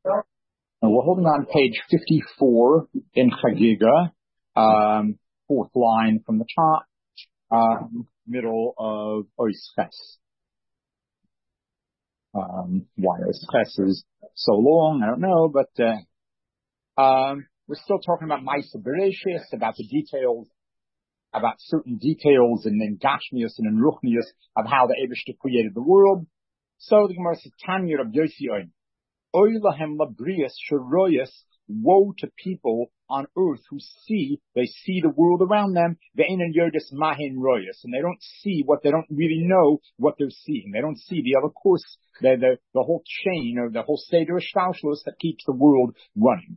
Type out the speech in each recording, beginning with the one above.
We're holding on page 54 in Chagiga, fourth line from the top, middle of Oisches. Why Oisches is so long, I don't know, but we're still talking about Maaseh Bereshis, about the details, about certain details in Gashmius and in Ruchnius of how the Eibishter created the world. So the Gemara says, Tanya Rabbi Yossi Oin, Oy lahem labrias sheroyas, woe to people on earth who they see the world around them, ve'enan yodis mahin royas, and they don't really know what they're seeing. They don't see the other course, the whole chain, or the whole Seder Shtalshlus that keeps the world running.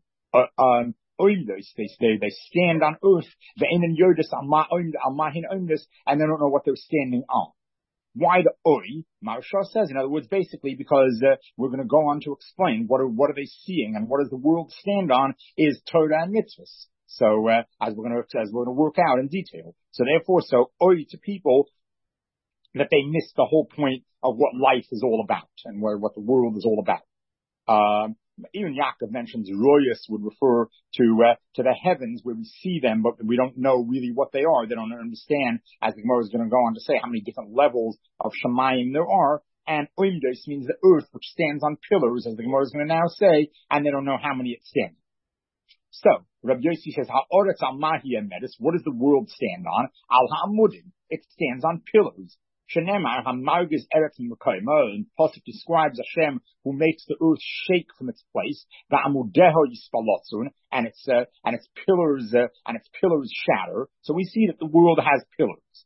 They stand on earth, ve'enan yodis al mahin omnis, and they don't know what they're standing on. Why the Oi? Maharsha says, in other words, basically because we're going to go on to explain what are they seeing and what does the world stand on is Torah and mitzvahs. So as we're going to work out in detail. So therefore, Oi to people that they miss the whole point of what life is all about and what the world is all about. Even Yaakov mentions Royas would refer to the heavens where we see them, but we don't know really what they are. They don't understand, as the Gemara is going to go on to say, how many different levels of Shemayim there are. And Oimdos means the earth, which stands on pillars, as the Gemara is going to now say, and they don't know how many it stands. So, Rabbi Yossi says, Ha'oretz al mahi emedus, what does the world stand on? Al ha'amudim, it stands on pillars. Shenemar hamargiz eretz mekaymo, and Pasuk describes Hashem who makes the earth shake from its place. Va'amudeho yispalotzun, and its pillars shatter. So we see that the world has pillars.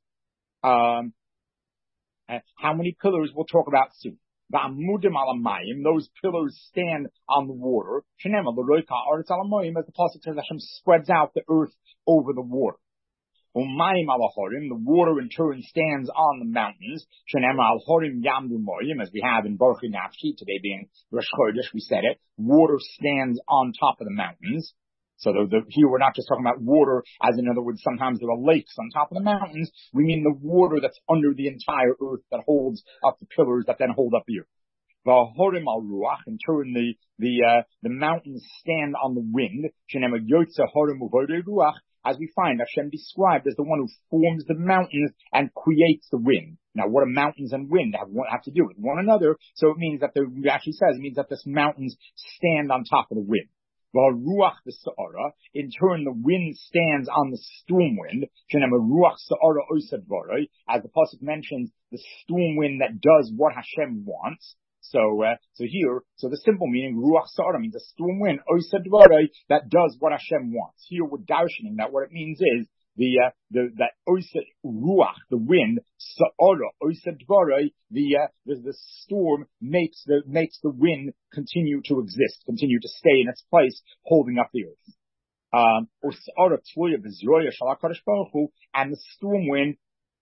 How many pillars we'll talk about soon. Va'amudim alamayim, those pillars stand on the water. Shenemar l'roika aretz alamayim, as the Pasuk says, Hashem spreads out the earth over the water. Umayim alahorim, the water in turn stands on the mountains. Shenem alhorim yamdu moyim, as we have in Baruch Nafshi, today being Rosh Chodesh, we said it. Water stands on top of the mountains. So here we're not just talking about water, as in other words, sometimes there are lakes on top of the mountains. We mean the water that's under the entire earth that holds up the pillars that then hold up the earth. V'horim al ruach, in turn the mountains stand on the wind. Shenem yotze horim uvodei ruach, as we find Hashem described as the one who forms the mountains and creates the wind. Now, what do mountains and wind have to do with one another? So it means that it means that this mountains stand on top of the wind. Ruach the Sa'ara, in turn the wind stands on the storm wind. Ruach Sa'ara Osad Varoi, as the Pasuk mentions, the storm wind that does what Hashem wants. So the simple meaning, Ruach Sa'ara, means a storm wind, Osad Varoi, that does what Hashem wants. Here we're darshaning that what it means is that Osad Ruach, the wind, Sa'ara, Osad Varoi, the storm makes the wind continue to exist, continue to stay in its place, holding up the earth. Or Sa'ara Tluya V'Zroya Shel HaKadosh Baruch Hu, and the storm wind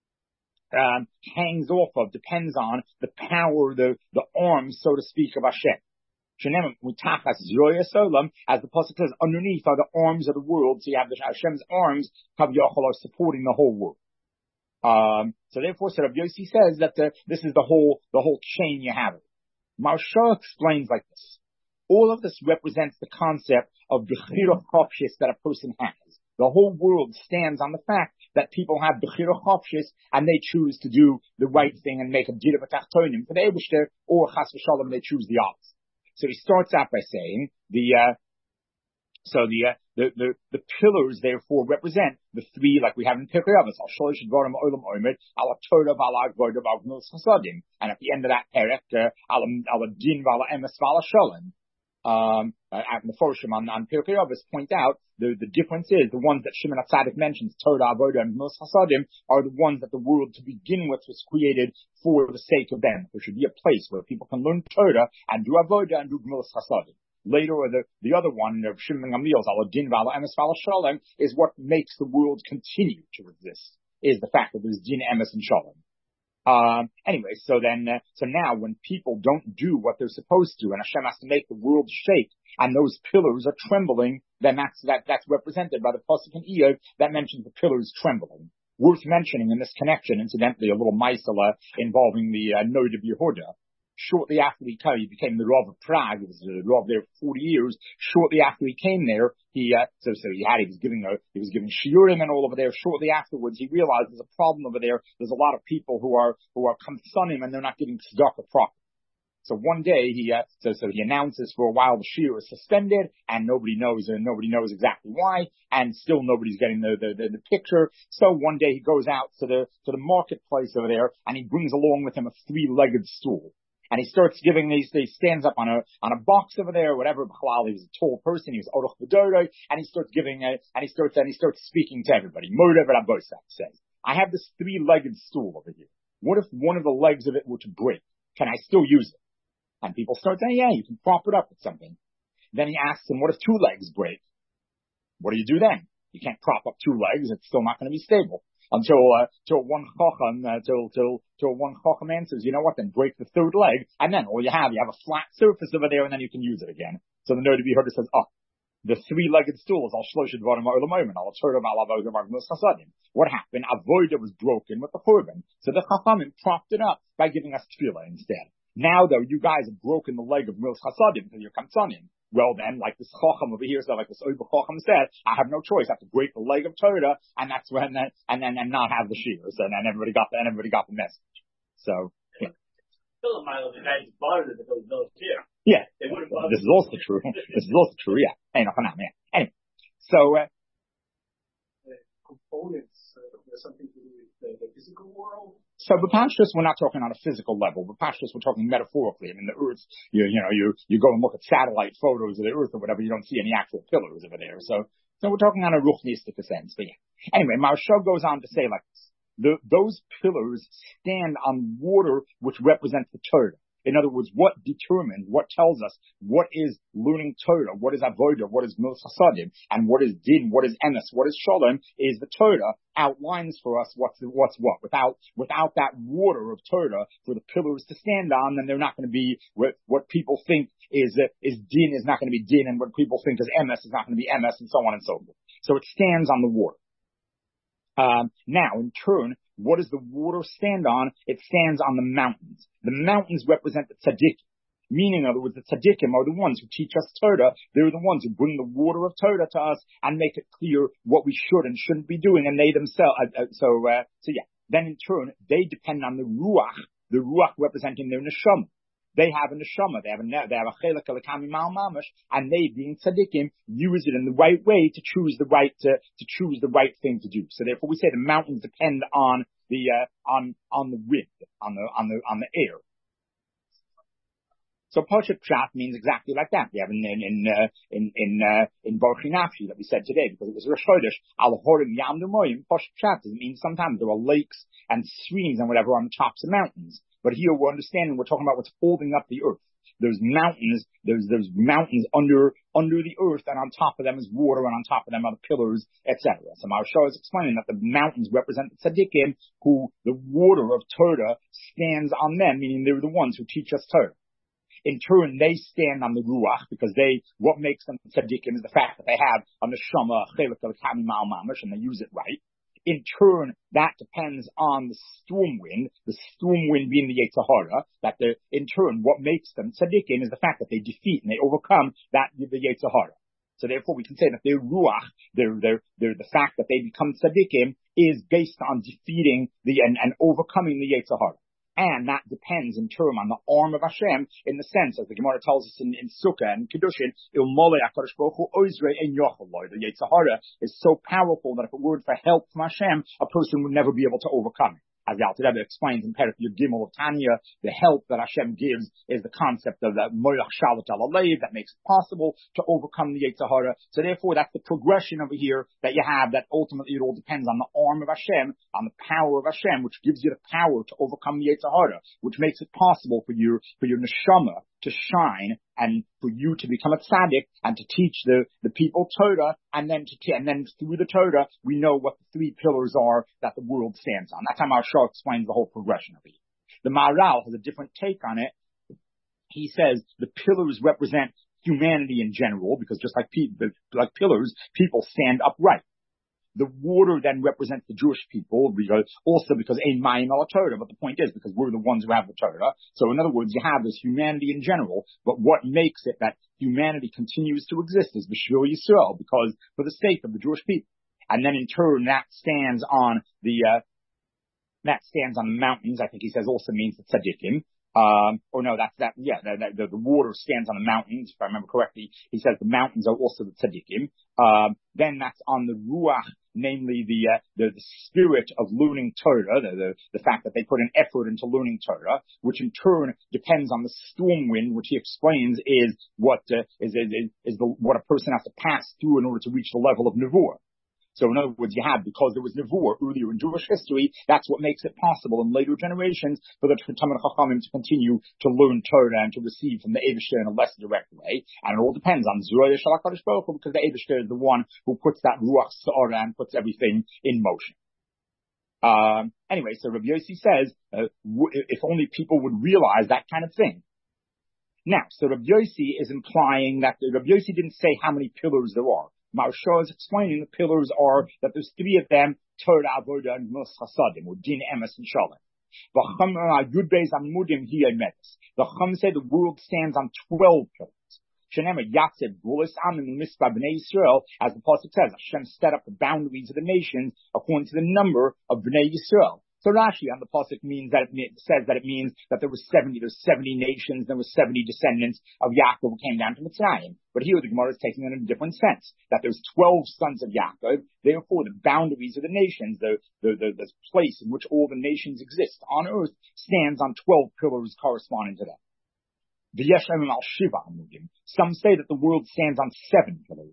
depends on the power, the arms, so to speak, of Hashem. As the Pasuk says, underneath are the arms of the world, so you have Hashem's arms, Kaviyachol, are supporting the whole world. So therefore, Rabbi Yossi says that this is the whole chain you have. Maharsha explains like this. All of this represents the concept of Bechira Chopshis that a person has. The whole world stands on the fact that people have Bechira Chopshis and they choose to do the right thing and make a Dira B'Tachtonim for the Eibishter, or Chas V'Shalom, they choose the opposite. So he starts out by saying the pillars therefore represent the three, like we have in Pirkei Avos, Al Sholosh Dvarim Olam Omed, Al Torah V'Al Avodah V'Al Gemilas Chasadim, and at the end of that perek, Al Din V'Al Emes V'Al Shalom. At Meforshim on Pirkei Avos point out the difference is the ones that Shimon HaTzadik mentions, Torah, Avodah, and Gemilas Chasadim, are the ones that the world to begin with was created for the sake of them. There should be a place where people can learn Torah and do Avodah and do Gemilas Chasadim. Later, or the other one, of Shimon Gamliel's Al-Din V'Al Emes V'Al Shalom, is what makes the world continue to exist, is the fact that there's Din, Emes, and Shalom. Anyway, so now when people don't do what they're supposed to, and Hashem has to make the world shake, and those pillars are trembling, then that's represented by the Pasuk in Iyov that mentions the pillars trembling. Worth mentioning in this connection, incidentally, a little Maisala involving the Noda B'Yehuda. shortly after he became the Rav of Prague. He was the Rav there for 40 years. Shortly after he came there, he was giving shiurim and all over there. Shortly afterwards, he realized there's a problem over there. There's a lot of people who are kamsanim and they're not giving tzedakah properly. So one day he announces for a while the shiur is suspended and nobody knows exactly why, and still nobody's getting the picture. So one day he goes out to the marketplace over there and he brings along with him a 3-legged stool. And he starts giving he stands up on a box over there, whatever. He was a tall person. He was Oroch B'Dorei, and he starts speaking to everybody. Modev Rabosat says, I have this 3-legged stool over here. What if one of the legs of it were to break? Can I still use it? And people start saying, yeah, you can prop it up with something. Then he asks him, what if 2 legs break? What do you do then? You can't prop up 2 legs. It's still not going to be stable. Until one chacham answers, you know what, then break the 3rd leg, and then all you have a flat surface over there, and then you can use it again. So the Noda B'Yehuda says, the 3-legged stool is al shloshet dvarim ha'olamim, al tzorah v'al avodah margnos chasadim. What happened? Avodah was broken with the churban. So the chachamim propped it up by giving us tefillah instead. Now though, you guys have broken the leg of Mils Chasadim because you're kamtzanim. Well then, like this chacham over here, so like this Oiba chacham said, I have no choice. I have to break the leg of Torah, and that's when, and not have the shiur. So then everybody got the message. So, yeah. Yeah. This is also true. Yeah. Anyway. So, components, something to do with the physical world? So B'Pashtus, we're not talking on a physical level. B'Pashtus, we're talking metaphorically. I mean, the Earth, you go and look at satellite photos of the Earth or whatever, you don't see any actual pillars over there. So we're talking on a ruchnistic sense. But yeah. Anyway, Maharsha goes on to say like this. Those pillars stand on water which represents the Torah. In other words, what tells us what is learning Torah, what is avodah, what is Mils Chasadim, and what is din, what is emes, what is shalom, is the Torah outlines for us what's what. Without that water of Torah for the pillars to stand on, then they're not going to be what people think is din is not going to be din, and what people think is emes is not going to be emes, and so on and so forth. So it stands on the water. Now, in turn, what does the water stand on? It stands on the mountains. The mountains represent the tzaddikim. Meaning, in other words, the tzaddikim are the ones who teach us Torah. They're the ones who bring the water of Torah to us and make it clear what we should and shouldn't be doing. And they themselves, yeah. Then in turn, they depend on the ruach representing their neshama. They have a neshama, they have a chelak alakami mal mamash, and they, being tzaddikim, use it in the right way to choose the right thing to do. So therefore, we say the mountains depend on the wind, on the air. So Poshet Pshat means exactly like that. We have in Baruch Nafshi that we said today, because it was Rosh Chodesh, Al Horim Yam Demoyim. Poshet Pshat means sometimes there are lakes and streams and whatever on the tops of mountains. But here we're talking about what's holding up the earth. There's mountains under the earth, and on top of them is water, and on top of them are the pillars, etc. So Maharsha is explaining that the mountains represent the tzaddikim, who the water of Torah stands on them, meaning they're the ones who teach us Torah. In turn, they stand on the ruach, because what makes them tzaddikim is the fact that they have a neshama, chelak al-kami ma'al mamash, and they use it right. In turn, that depends on the storm wind being the Yetzer Hara, in turn, what makes them tzaddikim is the fact that they defeat and they overcome the Yetzer Hara. So therefore, we can say that their ruach, the fact that they become tzaddikim, is based on defeating and overcoming the Yetzer Hara. And that depends in turn on the arm of Hashem, in the sense, as the Gemara tells us in Sukkah and Kedushin, the Yetzer Hara is so powerful that if it weren't for help from Hashem, a person would never be able to overcome it. As the Alter Rebbe explains in Perek Yud Gimel of Tanya, the help that Hashem gives is the concept of the Moyach Shalat Al Alev that makes it possible to overcome the Yetzer Hara. So therefore, that's the progression over here that you have, that ultimately it all depends on the arm of Hashem, on the power of Hashem, which gives you the power to overcome the Yetzer Hara, which makes it possible for your neshama to shine, and for you to become a tzaddik and to teach the people Torah, and then through the Torah we know what the 3 pillars are that the world stands on. That's how Maharsha explains the whole progression of it. The Maharal has a different take on it. He says the pillars represent humanity in general, because just like pillars, people stand upright. The water then represents the Jewish people, because ein mayim ala Torah. But the point is, because we're the ones who have the Torah. So in other words, you have this humanity in general, but what makes it that humanity continues to exist is B'shvil Yisrael, because for the sake of the Jewish people. And then in turn, that stands on the mountains. I think he says also means the tzaddikim. The water stands on the mountains, if I remember correctly. He says the mountains are also the tzaddikim. Then that's on the ruach, namely the spirit of learning Torah, the fact that they put an effort into learning Torah, which in turn depends on the storm wind, which he explains is what a person has to pass through in order to reach the level of nevuah. So in other words, because there was nevuah earlier in Jewish history, that's what makes it possible in later generations for the Talmid Chachamim to continue to learn Torah and to receive from the Eibishter in a less direct way. And it all depends on Zroya Shel HaKadosh Baruch Hu, because the Eibishter is the one who puts that Ruach Sa'ara and puts everything in motion. Anyway, so Rabbi Yossi says, if only people would realize that kind of thing. Now, so Rabbi Yossi is implying that Rabbi Yossi didn't say how many pillars there are. Maharsha is explaining the pillars are that there's three of them: Torah, Avodah, and Mus Chasadim, or Din, Emes, and Shalom. The Chum say the world stands on 12 pillars. Shenema Yatzed Gulis Am in the Mitzvah Bnei Yisrael, as the pasuk says, Hashem set up the boundaries of the nations according to the number of Bnei Yisrael. So Rashi on the pasuk says that it means that there's 70 nations, there were 70 descendants of Yaakov who came down to Mitzrayim. But here the Gemara is taking it in a different sense, that there's 12 sons of Yaakov, therefore the boundaries of the nations, the place in which all the nations exist on earth, stands on 12 pillars corresponding to that. Some say that the world stands on 7 pillars.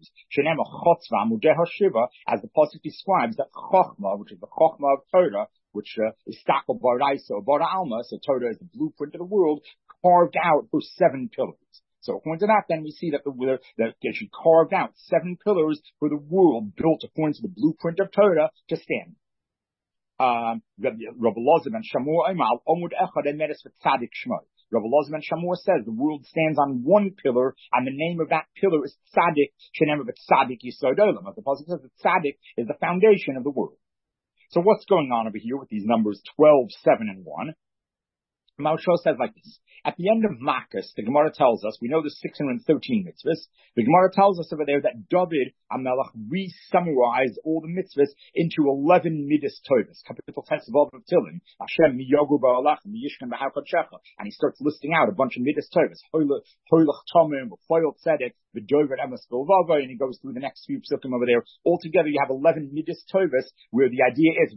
As the pasuk describes that Chochmah, which is the Chochmah of Torah, which is Stakel Baraisa or Bara Alma, so Torah is the blueprint of the world, carved out for 7 pillars. So according to that, then we see that they should carve out 7 pillars for the world built according to the blueprint of Torah to stand. Rabbi Elazar ben Shamor Eimal Omud Echad Emeres v'Tzadik Shmoi. Rabbi Elazar ben Shamor says the world stands on one pillar, and the name of that pillar is Tzadik. Shenem of Tzadik Yisod Olam. As the pasuk says, the Tzadik is the foundation of the world. So what's going on over here with these numbers 12, 7, and 1? Maharsha says like this. At the end of Makkas, the Gemara tells us, we know there's 613 mitzvahs. The Gemara tells us over there that David HaMelech re-summarized all the mitzvahs into 11 midas tovas. Capital Tesvav of Tilim. Hashem miyogu ba'alach miyishkan b'ha'kodshecha. And he starts listing out a bunch of midas tovas. Hoylach tomim, v'foyel tzedek, v'dover emes v'lvava, and he goes through the next few psukim over there. Altogether, you have 11 midas tovas, where the idea is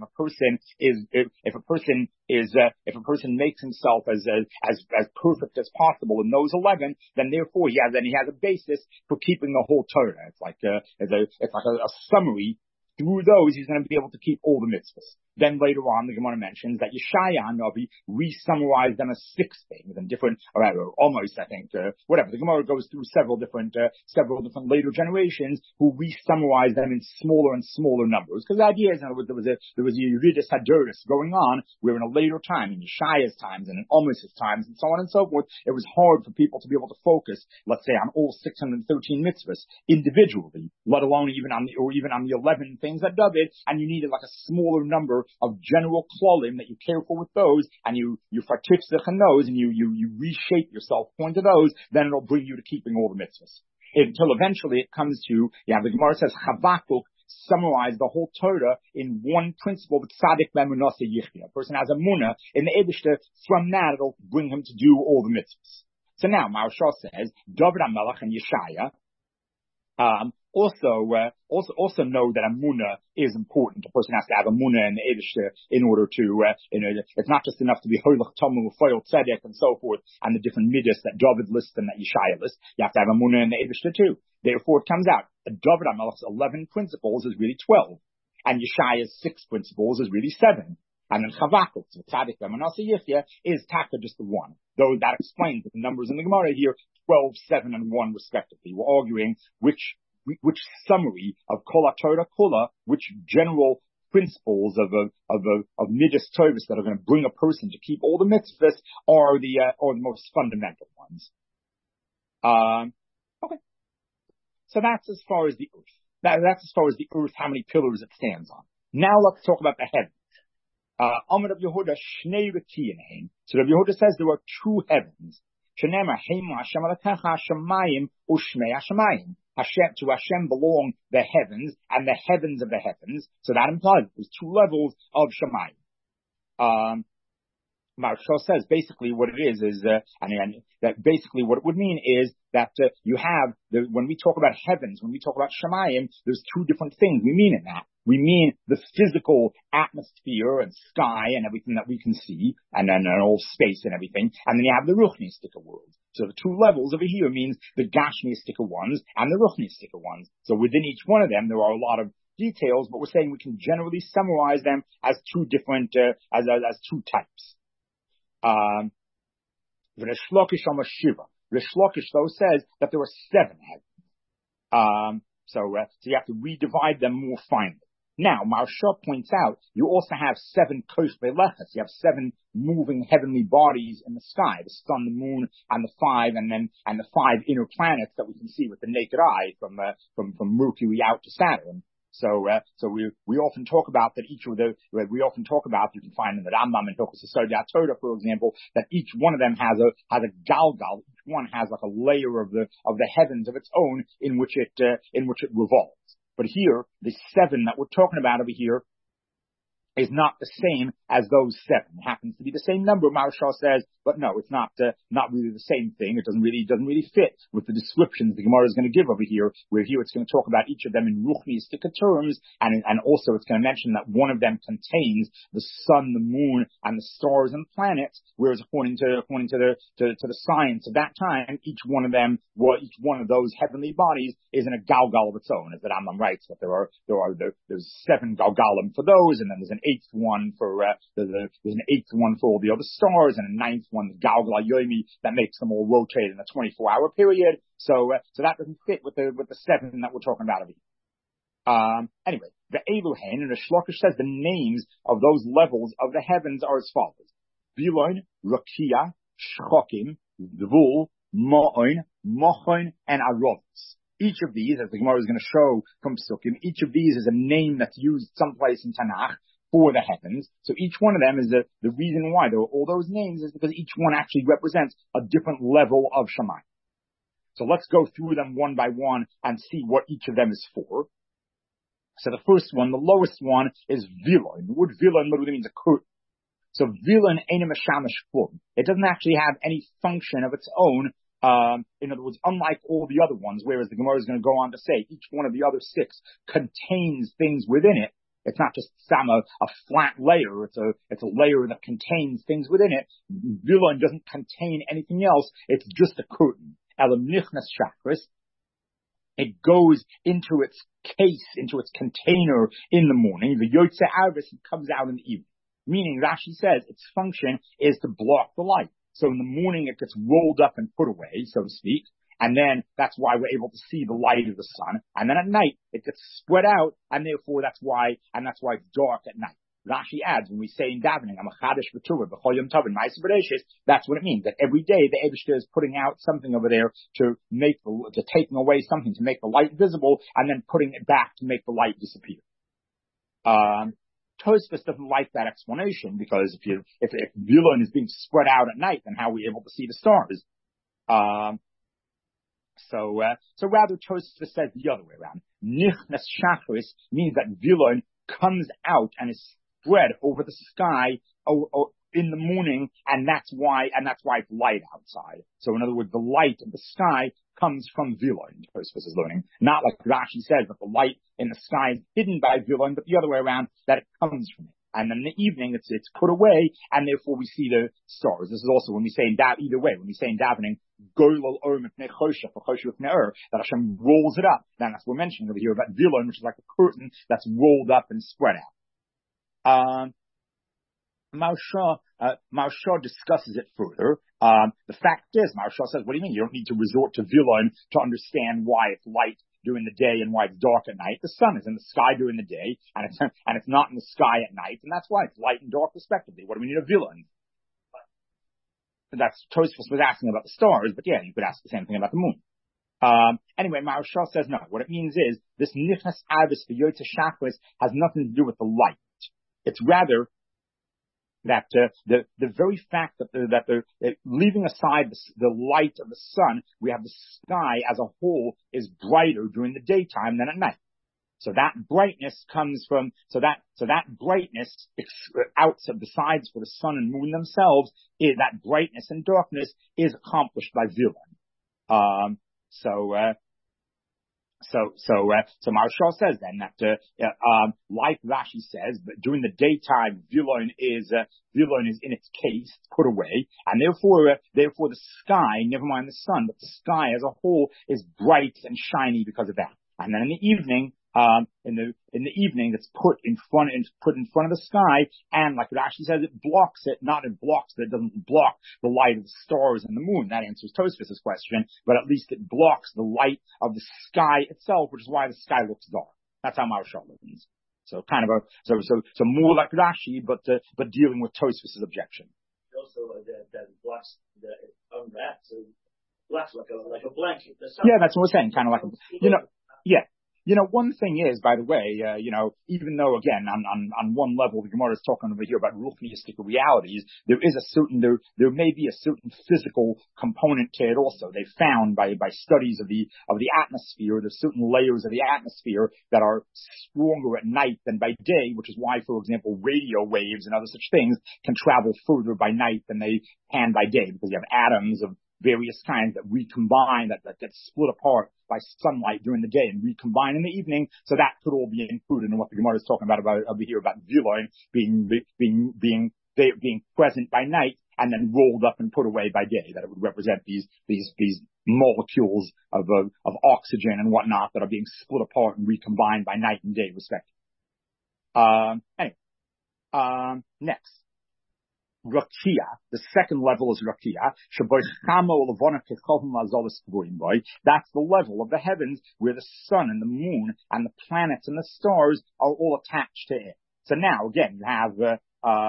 if a person makes himself as perfect as possible in those 11, then therefore he has a basis for keeping the whole Torah. It's like a summary. Through those, he's going to be able to keep all the mitzvahs. Then later on, the Gemara mentions that Yeshaya Hanavi re-summarized them as 6 things and different, or almost, I think, whatever. The Gemara goes through several different later generations who re-summarize them in smaller and smaller numbers. Because the idea is, in other words, there was a Yeridus Haduris going on, where in a later time, in Yeshaya's times and in Amos' times and so on and so forth, it was hard for people to be able to focus, let's say, on all 613 mitzvahs individually, let alone even on the 11 things that David, and you needed like a smaller number of general klolim that you care for with those, and you fatifzich in those, and you reshape yourself according to those, then it'll bring you to keeping all the mitzvahs. Until eventually it comes to, the Gemara says, Habakkuk summarized the whole Torah in one principle, with Tzadik Memunasa Yichya. A person has a munah in the Eibishter, from that it'll bring him to do all the mitzvahs. So now, Maharsha says, David HaMelech and Yeshaya, also know that Amunah is important. A person has to have Amunah in the Eibishter in order to, it's not just enough to be Hoylach Tomu, Foyel Tzedek, and so forth, and the different midas that David lists and that Yeshaya lists. You have to have Amunah in the Eibishter too. Therefore, it comes out that David HaMelech's 11 principles is really 12, and Yeshaya's 6 principles is really 7. And then Habakkuk, so Tzadik Memunasa Yichya, is taka just the 1. Though that explains the numbers in the Gemara here, 12, 7, and 1 respectively. We're arguing which summary of Kol HaTorah Kula, which general principles of midas tovas that are going to bring a person to keep all the mitzvahs are the most fundamental ones. Okay. So that's as far as the earth. That's as far as the earth, how many pillars it stands on. Now let's talk about the heavens. Amar Rav Yehuda Shnei Rekiyanein. So Rav Yehuda says there are two heavens. Shenema Heima Hashem Alakecha Shemayim Ushmei Hashemayim. To Hashem belong the heavens and the heavens of the heavens. So that implies there's two levels of Shemayim. Maharsha says basically what it is that basically what it would mean is that you have when we talk about heavens, when we talk about Shemayim, there's two different things we mean in that. We mean the physical atmosphere and sky and everything that we can see, and all space and everything, and then you have the Ruchnistika world. So the two levels over here means the Gashmistika ones and the Ruchnistika ones. So within each one of them, there are a lot of details, but we're saying we can generally summarize them as two different, as two types. Rish Lakish though says that there are 7 heavens. So you have to redivide them more finely. Now, Maharsha points out, you also have 7 Kosh Belechas. You have 7 moving heavenly bodies in the sky, the sun, the moon, and the 5 inner planets that we can see with the naked eye from Mercury out to Saturn. So we often talk about that you can find in the Rambam and Hilchos Yesod Torah, for example, that each one of them has a galgal. Each one has like a layer of the heavens of its own in which it revolves. But here, the 7 that we're talking about over here is not the same as those 7. It happens to be the same number, Maharsha says, but no, it's not really the same thing. It doesn't really fit with the descriptions the Gemara is going to give over here, where here it's going to talk about each of them in Ruchnistika terms, and also it's going to mention that one of them contains the sun, the moon, and the stars and planets, whereas according to the science of that time, each one of those heavenly bodies is in a galgal of its own, as the Rambam writes, that there's 7 galgalim for those, and then there's an 8th one for there's an 8th one for all the other stars, and a 9th one, the Galgal Yomi, that makes them all rotate in a 24-hour period. So that doesn't fit with the 7 that we're talking about over here. Anyway, the Eluhen, and the Shlokish says the names of those levels of the heavens are as follows: Bilon, Rakia, Shchokim, Dvul, Ma'on, Mochon, and Arovs. Each of these, as the Gemara is going to show from Sukkim, each of these is a name that's used someplace in Tanakh for the heavens. So each one of them is the reason why there are all those names is because each one actually represents a different level of Shammai. So let's go through them one by one and see what each of them is for. So the first one, the lowest one, is Vilon. The word Vilon literally means a curtain. So Vilon ain't a mashamish form. It doesn't actually have any function of its own. In other words, unlike all the other ones, whereas the Gemara is going to go on to say each one of the other 6 contains things within it. It's not just a flat layer. It's a layer that contains things within it. Vilon doesn't contain anything else. It's just a curtain. Elam nichnas shachris. It goes into its case, into its container in the morning. The yotze arvis, it comes out in the evening. Meaning, Rashi says its function is to block the light. So in the morning it gets rolled up and put away, so to speak. And then that's why we're able to see the light of the sun. And then at night it gets spread out, and therefore that's why it's dark at night. Rashi adds, when we say in davening, that's what it means. That every day the Eibishter is putting out something over there to taking away something, to make the light visible, and then putting it back to make the light disappear. Tosfos doesn't like that explanation, because if Vilon is being spread out at night, then how are we able to see the stars? So rather Tosfos says the other way around. Nichnas Shachris means that Vilon comes out and is spread over the sky in the morning, and that's why it's light outside. So in other words, the light of the sky comes from Vilon, Tosfos is learning. Not like Rashi says that the light in the sky is hidden by Vilon, but the other way around, that it comes from it. And then in the evening, it's put away, and therefore we see the stars. This is also when we say either way, when we say in davening, that Hashem rolls it up. Then that's what we're mentioning over here about Vilon, which is like a curtain that's rolled up and spread out. Maharsha discusses it further. The fact is, Maharsha says, what do you mean? You don't need to resort to Vilon to understand why it's light during the day and why it's dark at night. The sun is in the sky during the day, and it's not in the sky at night, and that's why it's light and dark respectively. What do we need a Vilon? That's Tosfos was asking about the stars, but yeah, you could ask the same thing about the moon. Anyway, Maharshal says no. What it means is this nichnas avis for Yotze Shachris has nothing to do with the light. It's rather that the very fact that leaving aside the light of the sun, we have the sky as a whole is brighter during the daytime than at night. So that brightness comes from that brightness outside, besides for the sun and moon themselves, that brightness and darkness is accomplished by Vilon. So Maharshal says then that, like Rashi says, but during the daytime, Vilon is in its case, put away, and therefore the sky, never mind the sun, but the sky as a whole is bright and shiny because of that. And then in the evening, it's put in front of the sky, and like Rashi says, it blocks it, it doesn't block the light of the stars and the moon. That answers Tosfos' question, but at least it blocks the light of the sky itself, which is why the sky looks dark. That's how Maharshal means. So kind of so more like Rashi, but dealing with Tosfos' objection. Also, that blocks the unwrapped, so blocks like a blanket. Yeah, that's what we're saying. Kind of like yeah. One thing is, by the way, even though again on one level the Gemara is talking over here about ruchniistic realities, there may be a certain physical component to it also. They found by studies of the atmosphere, there's certain layers of the atmosphere that are stronger at night than by day, which is why, for example, radio waves and other such things can travel further by night than they can by day, because you have atoms of various kinds that recombine, that get split apart by sunlight during the day and recombine in the evening. So that could all be included in what the Gemara is talking about over here about Vilon being present by night and then rolled up and put away by day. That it would represent these molecules of oxygen and whatnot that are being split apart and recombined by night and day, respectively. Next. Rakia, the second level is Rakia. That's the level of the heavens where the sun and the moon and the planets and the stars are all attached to it. So now, again, you have,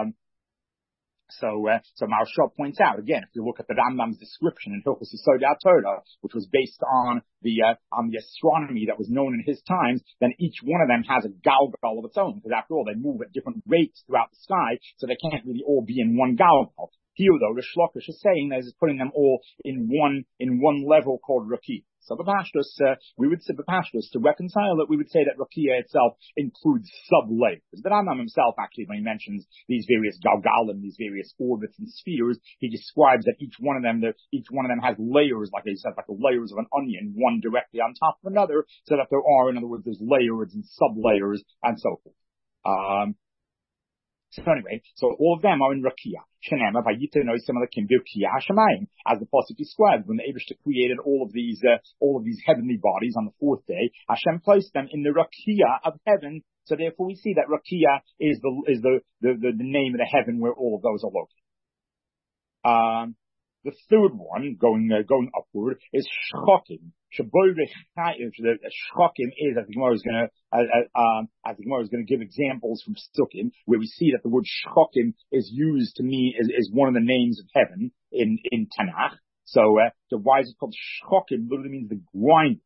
so Maharshal points out, again, if you look at the Rambam's description in Hilchos Yesod HaTorah, which was based on the astronomy that was known in his times, then each one of them has a galgal of its own, because after all, they move at different rates throughout the sky, so they can't really all be in one galgal. Here, though, the Rish Lakish is saying that he's putting them all in one level called Rakia. So we would say to reconcile it, we would say that Rakia itself includes sub-layers. The Rambam himself, actually, when he mentions these various galgalim, these various orbits and spheres, he describes that each one of them has layers, like he said, like the layers of an onion, one directly on top of another, so that there are, in other words, there's layers and sub-layers and so forth. So anyway, so all of them are in Rakia. Shenema vayitenu simalakim b'Rakia hashamayim, as the pasuk describes, when the Eibishter created all of these heavenly bodies on the fourth day, Hashem placed them in the Rakia of heaven. So therefore, we see that Rakia is the name of the heaven where all of those are located. The third one, going upward, is Shchokim. Shchokim is, as the Gemara is going to give examples from Sukkim, where we see that the word Shchokim is used to mean, is one of the names of heaven in Tanakh. So why is it called Shchokim? Literally means the grind.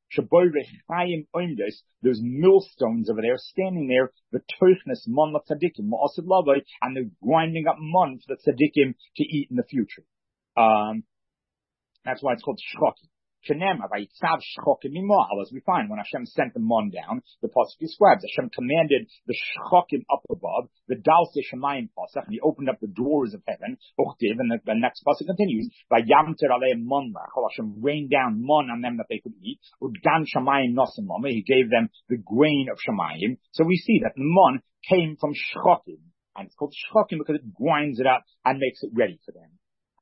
There's millstones over there, standing there, the toichnes mon la tzadikim, ma'asid lavai, and they're grinding up mon for the tzadikim to eat in the future. That's why it's called Shchokim. As we find when Hashem sent the mon down, the pasuk describes Hashem commanded the Shchokim up above, the Dalse Shemayim pasuk, and he opened up the doors of heaven. And the next pasuk continues, Hashem rained down mon on them that they could eat. He gave them the grain of Shemayim. So we see that the mon came from Shchokim, and it's called Shchokim because it grinds it up and makes it ready for them.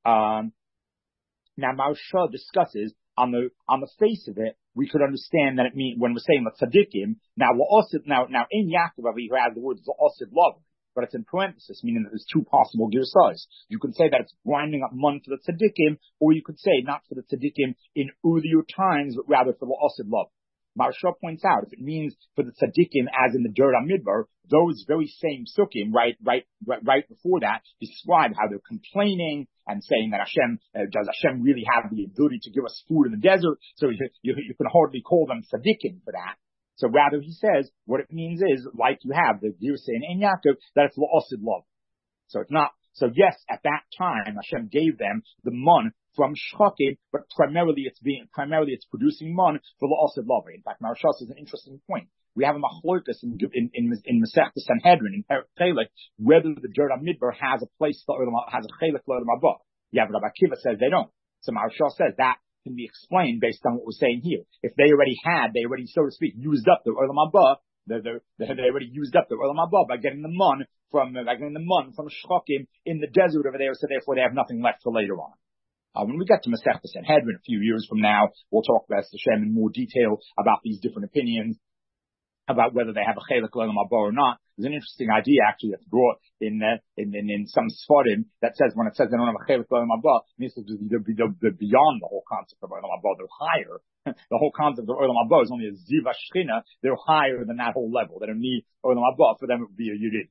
Now Maharshal discusses on the face of it, we could understand that it means when we're saying the tzaddikim. Now in Yaakov he has the words la'osid love, but it's in parenthesis, meaning that there's two possible girsas. You could say that it's grinding up mun for the tzaddikim, or you could say not for the tzaddikim in earlier times, but rather for la'osid love. Maharshal points out, if it means for the tzaddikim as in the Dor HaMidbar, those very same sukkim, right before that, describe how they're complaining and saying that Hashem, does Hashem really have the ability to give us food in the desert? So you can hardly call them tzaddikim for that. So rather he says, what it means is, like you have the Girsa in Ein Yaakov, that it's la'asid love. So it's not, so yes, at that time, Hashem gave them the mun from shchakim, but primarily it's producing mun for la'asid love. In fact, Maharshal says an interesting point. We have a machlokas in Masechta Sanhedrin, in Perik, whether the Dirt HaMidbar has a place, has a chelik l'olam haba. Yeah, but Rabbi Akiva says they don't. So Maharshal says that can be explained based on what we're saying here. If they already, so to speak, used up the Olam Haba, they already used up the Olam Haba by getting the mun from Shchokim in the desert over there, so therefore they have nothing left for later on. When we get to Masechta Sanhedrin a few years from now, we'll talk about Hashem in more detail about these different opinions, about whether they have a chelik l'olam haba or not. There's an interesting idea actually that's brought in some Sfarim that says when it says they don't have a chelik l'olam haba, it means they're beyond the whole concept of olam haba. They're higher. The whole concept of olam haba is only a ziva shchina. They're higher than that whole level. They don't need olam haba. For them it would be a yudid.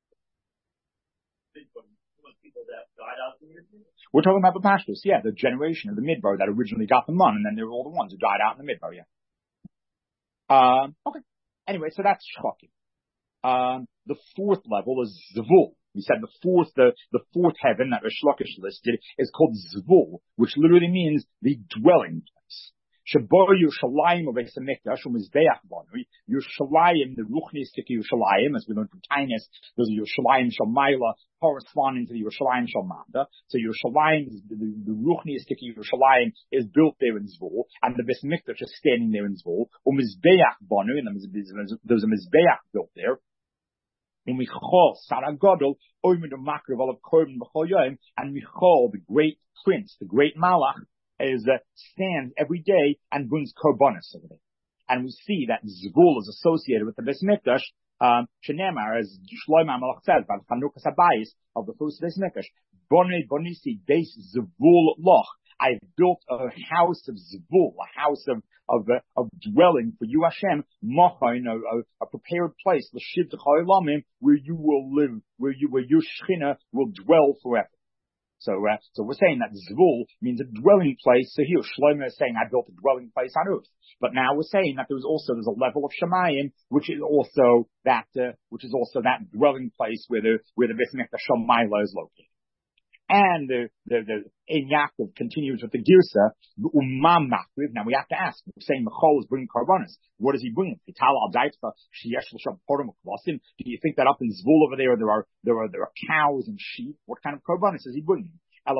We're talking about the pashtus, yeah, the generation of the midbar that originally got the mun, and then they were all the ones who died out in the midbar, yeah. Okay. Anyway, so that's shchokim. The fourth level is zvul. We said the fourth heaven that Rish Lakish listed is called zvul, which literally means the dwelling place. Shabo Yerushalayim of Beis Hamikdash u'mizbeach banu. Yerushalayim, the ruchnistic Yerushalayim, as we learned from Tainus, those are Yerushalayim Shalmaila corresponding to the Yerushalayim Shalmanda. So Yerushalayim, the ruchnistic Yerushalayim is built there in Zvul, and the Beis Hamikdash is standing there in Zvul. U'mizbeach banu, and there's a mizbeach built there. And Michal, the great prince, the great malach, stands every day and brings korbanos over there. And we see that Zvul is associated with the Beis Mikdash, Shenemar, as Shlomo HaMelech says, by the Chanukas HaBayis of the first Beis Mikdash, Bonei Bonisi Beis Zvul Loch. I've built a house of Zvul, a house of dwelling for you, Hashem, Machain, a prepared place, L'shiv T'chai Lamim, where you will live, where your Shechina will dwell forever. So we're saying that Zvul means a dwelling place. So here Shlomo is saying, I built a dwelling place on earth. But now we're saying that there's a level of Shemayim, which is also that dwelling place where the Beis Mikdash Shalmaila is located. And the Ein Yaakov continues with the Girsa, the Umam Makriv. Now we have to ask, we're saying Michal is bringing korbanos. What is he bringing? Do you think that up in Zvul over there there are cows and sheep? What kind of korbanos is he bringing?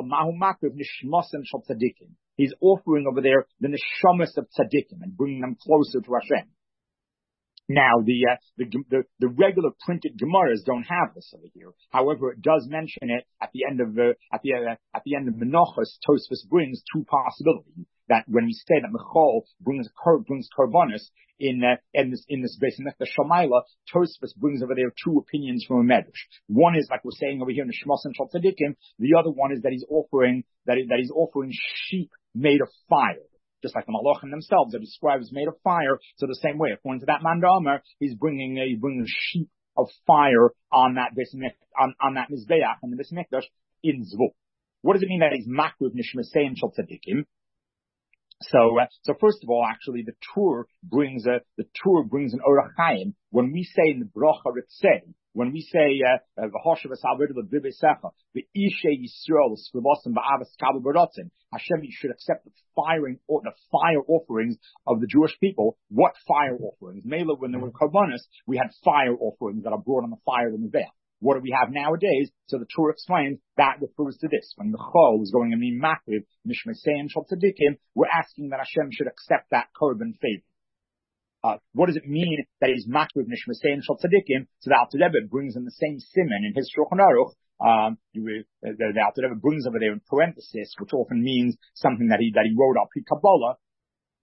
He's offering over there the neshamas of tzaddikim and bringing them closer to Hashem. Now, the regular printed Gemaras don't have this over here. However, it does mention it at the end of Menachos. Tosfos brings two possibilities. That when we say that Michal brings korbanos in this Beis Mikdash Shalmaila, Tosfos brings over there two opinions from a medrash. One is like we're saying over here in the Shmos and Shal Tzadikim. The other one is that he's offering sheep made of fire. Just like the Malachim themselves are described as made of fire. So the same way, according to that man Omer, he's bringing a sheep of fire on that on that Mizbeach and the Beis Mikdash in Zvul. What does it mean that he's makriv nishmasei and shel tzadikim? So first of all, actually, the Tur brings an Orach Chaim. When we say in the Bracha Ritzei, when we say v'hoshavas alveda l'bibesecha v'ishe Yisrael l'sfilosim ba'avas kabel baratzin, Hashem, you should accept the fire offerings of the Jewish people. What fire offerings? Mela, when there were korbanos, we had fire offerings that are brought on the fire of the Mizbeach. What do we have nowadays? So the Torah explains that refers to this. When the Chol is going to be makriv nishmasei and shel tzadikim, we're asking that Hashem should accept that korban favor. What does it mean that he's makriv nishmasei and shel tzadikim? So the Alter Rebbe brings in the same siman in his Shulchan Aruch. The Alter Rebbe brings over there in parenthesis, which often means something that he wrote up in Kabbalah.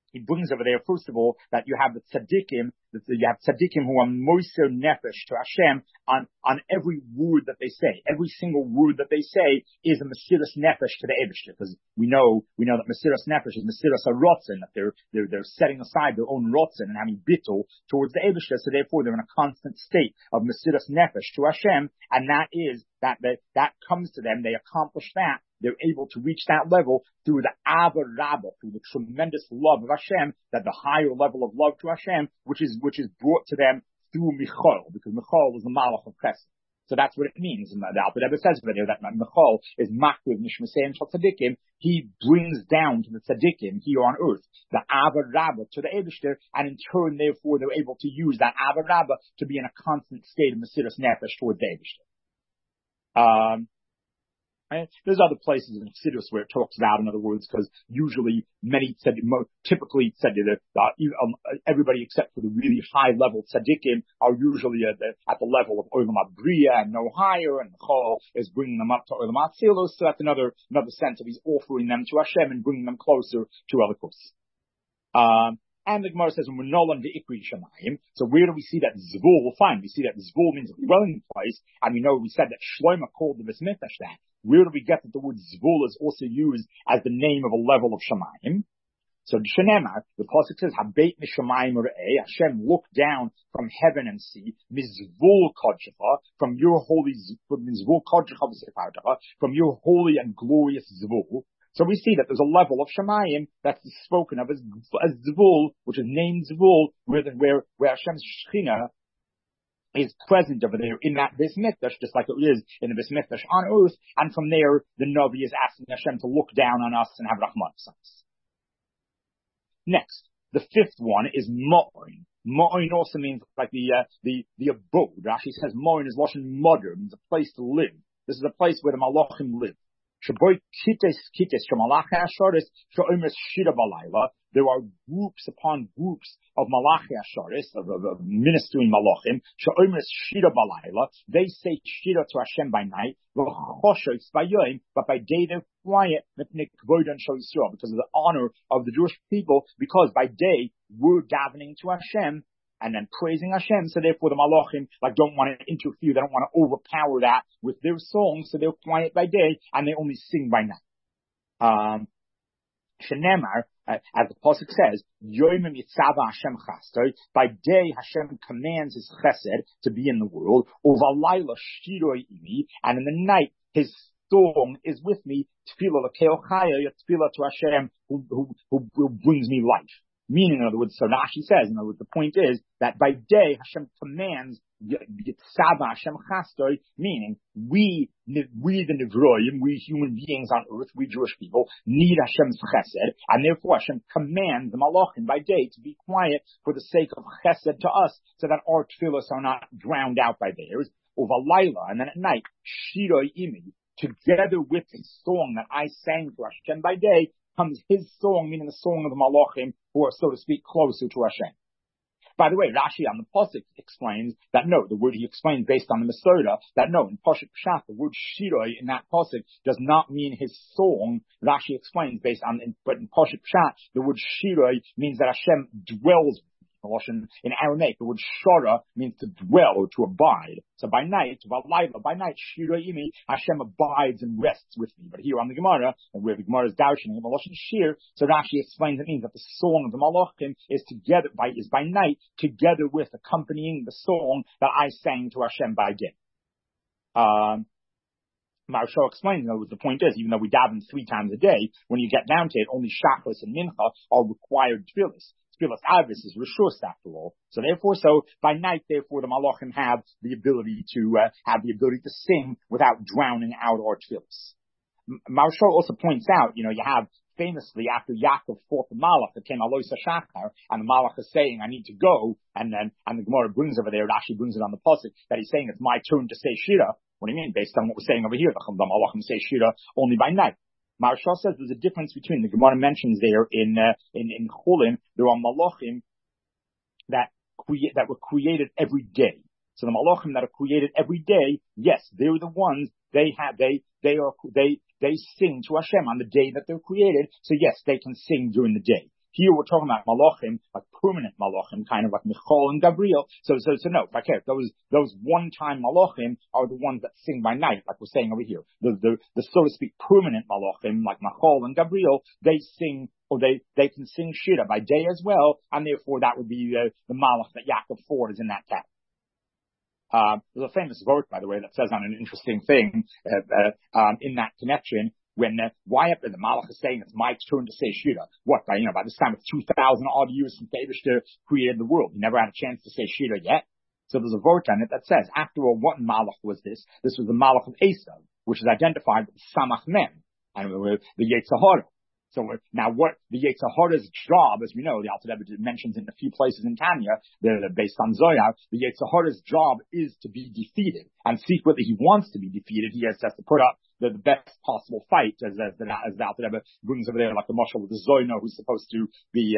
he brings over there, first of all, that you have the tzaddikim, who are moser nefesh to Hashem on every word that they say. Every single word that they say is a mesiras nefesh to the Eibishter, because we know that mesiras nefesh is mesiras harotzen, that they're setting aside their own rotzen and having bittul towards the Eibishter, so therefore they're in a constant state of mesiras nefesh to Hashem, and that comes to them, they accomplish that. They're able to reach that level through the Ava Rabbah, through the tremendous love of Hashem, that the higher level of love to Hashem, which is brought to them through Michal, because Michal is the Malach of Chesed. So that's what it means. And the Alter Rebbe says over there that Michal is Makriv Nishmasei and Tzaddikim. He brings down to the Tzaddikim here on earth the Ava Rabbah to the Eibishter, and in turn, therefore, they're able to use that Ava Rabbah to be in a constant state of Mesiras Nefesh towards the Eibishter. There's other places in Chassidus where it talks about, in other words, because usually typically everybody except for the really high level tzaddikim are usually at the level of Olam Abriya and no higher, and Michal is bringing them up to Olam Atzilus. So that's another sense of he's offering them to Hashem and bringing them closer to Elikus. And the Gemara says, "Menolan ve'ikri shamayim." So where do we see that zvul? Fine, we see that zvul means a dwelling place, and we said that Shlomo called the Beis Mikdash that. Where do we get that the word zvul is also used as the name of a level of shamayim? So Shenemar, the pasuk says, "Habeit mishamayim re'eh." Hashem looked down from heaven and see mizvul kodshcha, from your holy mizvul kodshcha, from your holy and glorious zvul. So we see that there's a level of Shemayim that's spoken of as Zvul, which is named Zvul, where Hashem's Shechina is present over there in that Beis Mikdash, just like it is in the Beis Mikdash on earth, and from there, the Navi is asking Hashem to look down on us and have Rahman on us. Next, the fifth one is Ma'oin. Ma'oin also means like the abode. Rashi says Ma'oin is Lashon Modar, means a place to live. This is a place where the Malachim live. There are groups upon groups of Malachi Asharis, of ministering Malachim. They say Shira to Hashem by night, but by day they're quiet because of the honor of the Jewish people, because by day we're davening to Hashem and then praising Hashem, so therefore the Malachim don't want to interfere, they don't want to overpower that with their songs, so they're quiet by day and they only sing by night. Shenemar, as the pasuk says, Yoimim Yitzava Hashem Chastoy, by day Hashem commands His Chesed to be in the world, Uvalayla Shiroi Imi, and in the night His song is with me, Tefillah L'Keil Chaya, Tefillah to Hashem who brings me life. Meaning, in other words, so Rashi says, in other words, the point is that by day Hashem commands Yitzava Hashem Chastoy, meaning we the Nivroim, we human beings on earth, we Jewish people, need Hashem's Chesed, and therefore Hashem commands the Malachim by day to be quiet for the sake of Chesed to us, so that our tefillos are not drowned out by theirs. Over Laila, and then at night, Shiroi Imi, together with the song that I sang to Hashem by day, comes His song, meaning the song of the Malachim, who are, so to speak, closer to Hashem. By the way, Rashi on the pasuk explains that no, the word he explains based on the Mesorah, that no, in Pasuk Pshat, the word Shiroi in that pasuk does not mean his song. Rashi explains but in Pasuk Pshat, the word Shiroi means that Hashem dwells. In Aramaic, the word shara means to dwell or to abide. So by night, Shira Imi, Hashem abides and rests with me. But here on the Gemara, where the Gemara is darshaning Malachim Shir, so Rashi explains it means that the song of the Malachim is by night, together with accompanying the song that I sang to Hashem by day. Maharsha explains, in other words, the point is, even though we daven 3 times a day, when you get down to it, only Shachris and Mincha are required tefillos. Tefillas Avis is Rishus after all. So therefore, by night, therefore, the Malachim have the ability to sing without drowning out our tefillas. Maharsha also points out, you have famously after Yaakov fought the Malach, that came Alois HaShachar, and the Malach is saying, I need to go, and the Gemara brings over there, Rashi brings it on the pasuk, that he's saying it's my turn to say Shira. What do you mean? Based on what we're saying over here, the Malachim say Shira only by night. Maharsha says there's a difference between, the Gemara mentions there in Chulin, there are Malachim that were created every day. So the Malachim that are created every day, yes, they're the ones, they sing to Hashem on the day that they're created. So yes, they can sing during the day. Here we're talking about malachim, like permanent malachim, kind of like Michal and Gabriel. So no, okay, those one-time malachim are the ones that sing by night, like we're saying over here. The so to speak permanent malachim, like Michal and Gabriel, they sing, or they can sing shira by day as well, and therefore that would be the malach that Yaakov Ford is in that cat. There's a famous vote, by the way, that says on an interesting thing in that connection. When why up there the Malach is saying it's my turn to say Shira. What, by this time it's 2,000 odd years since the Eibishter created the world. He never had a chance to say Shira yet. So there's a vote on it that says, after all, what Malach was this? This was the Malach of Esav, which is identified with Samach Mem, and the Yetzirah. So now what the Yetzirah's job, as we know, the Alter Rebbe mentions in a few places in Tanya, they're based on Zohar, the Yetzirah's job is to be defeated. And secretly he wants to be defeated. He has to put up the best possible fight, as the Alter Rebbe brings over there, like the Mashal with the Zoyno, who's supposed to be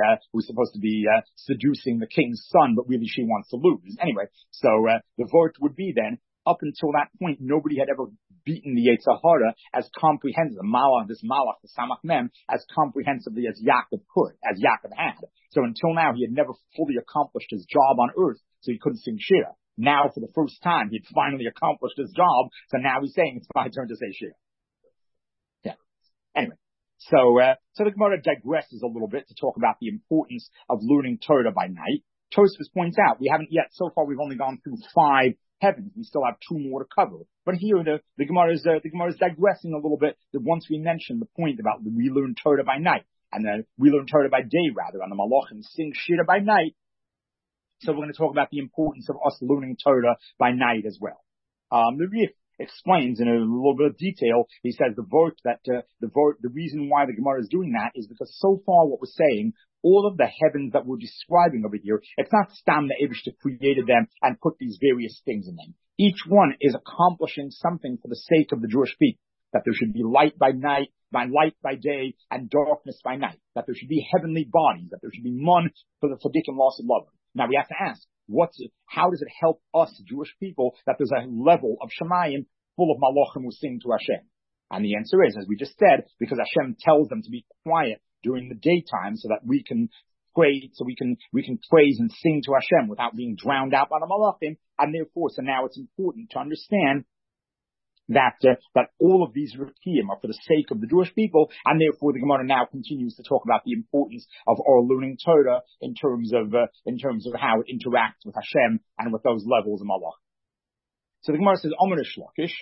seducing the king's son, but really she wants to lose. Anyway, so the vote would be then, up until that point, nobody had ever beaten the Yetzirah as comprehensive, this Malach, the Samach Mem, as comprehensively as Yaakov could, as Yaakov had. So until now, he had never fully accomplished his job on earth, so he couldn't sing Shira. Now, for the first time, he'd finally accomplished his job, so now he's saying it's my turn to say Shira. Yeah. Anyway. So the Gemara digresses a little bit to talk about the importance of learning Torah by night. Tosfos points out, so far we've only gone through 5 heavens. We still have 2 more to cover. But here the Gemara is digressing a little bit. That once we mentioned the point about we learn Torah by night, and then we learn Torah by day rather, and the Malachim sing Shira by night. So we're going to talk about the importance of us learning Torah by night as well. The Rif explains in a little bit of detail. He says the reason why the Gemara is doing that is because so far what we're saying, all of the heavens that we're describing over here, it's not Stam the Eibishter created them and put these various things in them. Each one is accomplishing something for the sake of the Jewish people. That there should be light by night, light by day, and darkness by night. That there should be heavenly bodies. That there should be mun for the tzaddikim lost of love. Now we have to ask, how does it help us Jewish people that there's a level of Shemayim full of malachim who sing to Hashem? And the answer is, as we just said, because Hashem tells them to be quiet during the daytime so that we can pray, so we can praise and sing to Hashem without being drowned out by the malachim. And therefore, so now it's important to understand that all of these Rekiim are for the sake of the Jewish people, and therefore the Gemara now continues to talk about the importance of our learning Torah in terms of how it interacts with Hashem and with those levels of malach. So the Gemara says, Omer Shlokish.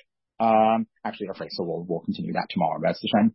So we'll continue that tomorrow. That's the shame.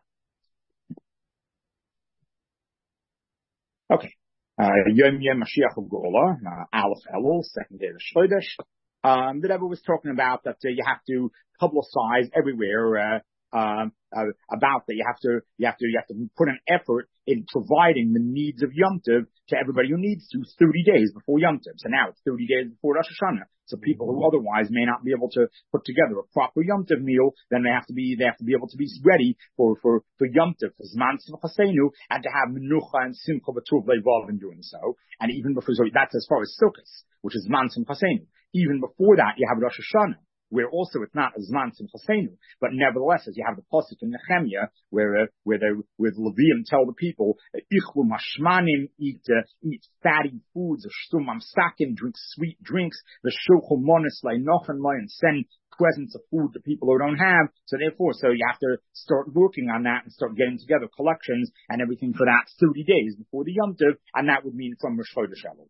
Okay. Yom Mashiach of Geula, Aleph Elul, second day of Chodesh. The Rebbe was talking about that you have to publicize everywhere about that. You have to put an effort in providing the needs of Yom Tov to everybody who needs to 30 days before Yom Tov. So now it's 30 days before Rosh Hashanah. So people who otherwise may not be able to put together a proper Yom Tov meal, then they have to be able to be ready for Yom Tov, for Zman Simchasenu, and to have Menucha and Simcha B'Tuv Levav in doing so. And even before, so that's as far as Sukkot, which is Zman Simchasenu. Even before that, you have Rosh Hashanah, where also it's not a Zman Simchasenu, but nevertheless, as you have the pasuk in Nehemiah, where the Levium tell the people, Ichlu mashmanim, eat fatty foods, Shtum amsakim, drink sweet drinks, the Shulchul Monis leinochen lo, and send presents of food to people who don't have. So therefore, you have to start working on that and start getting together collections and everything for that 30 days before the Yom Tov, and that would mean from Rosh Chodesh Elul.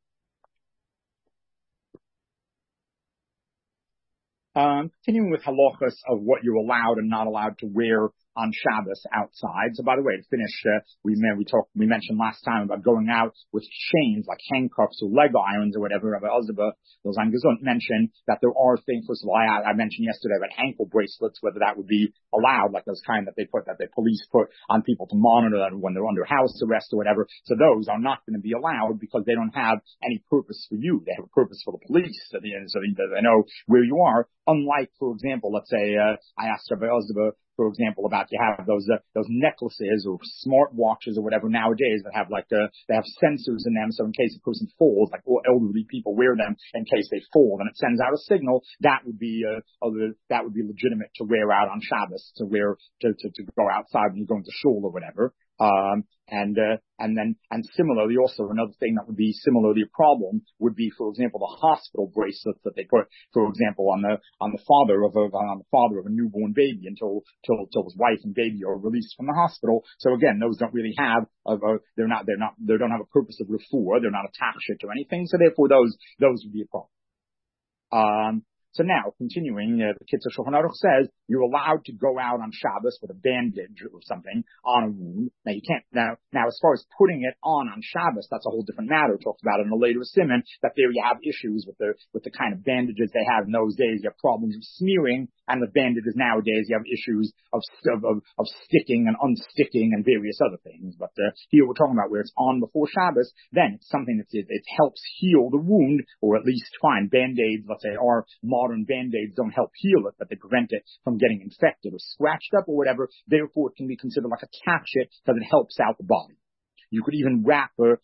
Continuing with halachas of what you're allowed and not allowed to wear on Shabbos outside. So by the way, to finish, we mentioned last time about going out with chains like handcuffs or leg irons or whatever. Rabbi Ozeba, those Angezont mentioned that there are things. First of all, I mentioned yesterday about ankle bracelets, whether that would be allowed, like those kind that the police put on people to monitor that when they're under house arrest or whatever. So those are not going to be allowed because they don't have any purpose for you. They have a purpose for the police. So they know where you are. Unlike, for example, let's say I asked Rabbi Ozeba, for example, about you have those necklaces or smart watches or whatever nowadays that have they have sensors in them, so in case a person falls, like all elderly people wear them in case they fall, and it sends out a signal. That would be legitimate to wear out on Shabbos, to go outside when you're going to shul or whatever. And similarly, also another thing that would be similarly a problem would be, for example, the hospital bracelets that they put, for example, on the father of a newborn baby until his wife and baby are released from the hospital. So again, those don't really have they don't have a purpose of refuah. They're not attached to anything. So therefore, those would be a problem. So now, continuing, the Kitzur Shulchan Aruch says you're allowed to go out on Shabbos with a bandage or something on a wound. Now you can't, now as far as putting it on Shabbos, that's a whole different matter. It talks about it in a later simon, that there you have issues with the kind of bandages they have in those days. You have problems with smearing, and with bandages nowadays you have issues of sticking and unsticking and various other things. But here we're talking about where it's on before Shabbos, then it's something that it helps heal the wound, or at least fine. Band-aids, let's say, are modern band-aids, don't help heal it, but they prevent it from getting infected or scratched up or whatever. Therefore, it can be considered like a catch-it because it helps out the body. You could even wrap a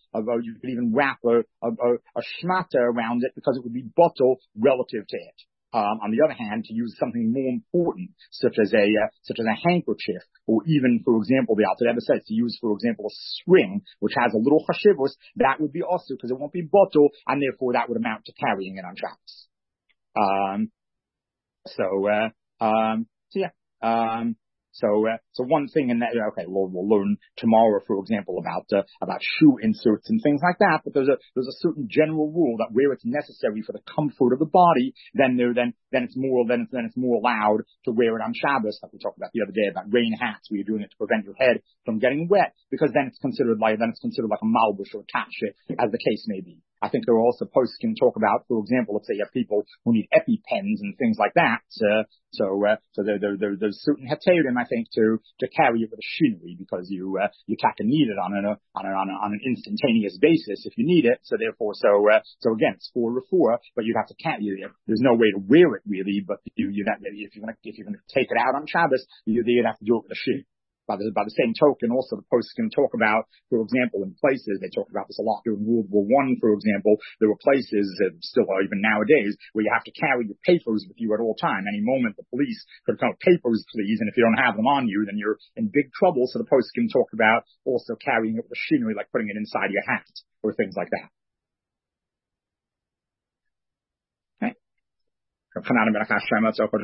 shmata around it because it would be bottle relative to it. On the other hand, to use something more important, such as a handkerchief, or even, for example, the Alter Rebbe says to use, for example, a string, which has a little chashivus, that would be also because it won't be bottle, and therefore that would amount to carrying it on Shabbos. So one thing in that, okay, we'll learn tomorrow, for example, about shoe inserts and things like that, but there's a certain general rule that where it's necessary for the comfort of the body, then it's more allowed to wear it on Shabbos, like we talked about the other day about rain hats, where you're doing it to prevent your head from getting wet, because then it's considered like a malbush or a tachshit, as the case may be. I think there are also posts can talk about, for example, let's say you have people who need EpiPens and things like that. So there's certain heterim, I think, to carry it with a shinui, because you kind of need it on an instantaneous basis if you need it. So therefore, so again, it's for refuah, but you have to there's no way to wear it really, but if you're going to take it out on Shabbos, you'd have to do it with a shinui. By the same token, also the posts can talk about, for example, in places, they talked about this a lot during World War I, for example, there were places that still are even nowadays where you have to carry your papers with you at all time. Any moment the police could come, papers please, and if you don't have them on you, then you're in big trouble. So the posts can talk about also carrying it with a shinui, like putting it inside your hat or things like that. Okay.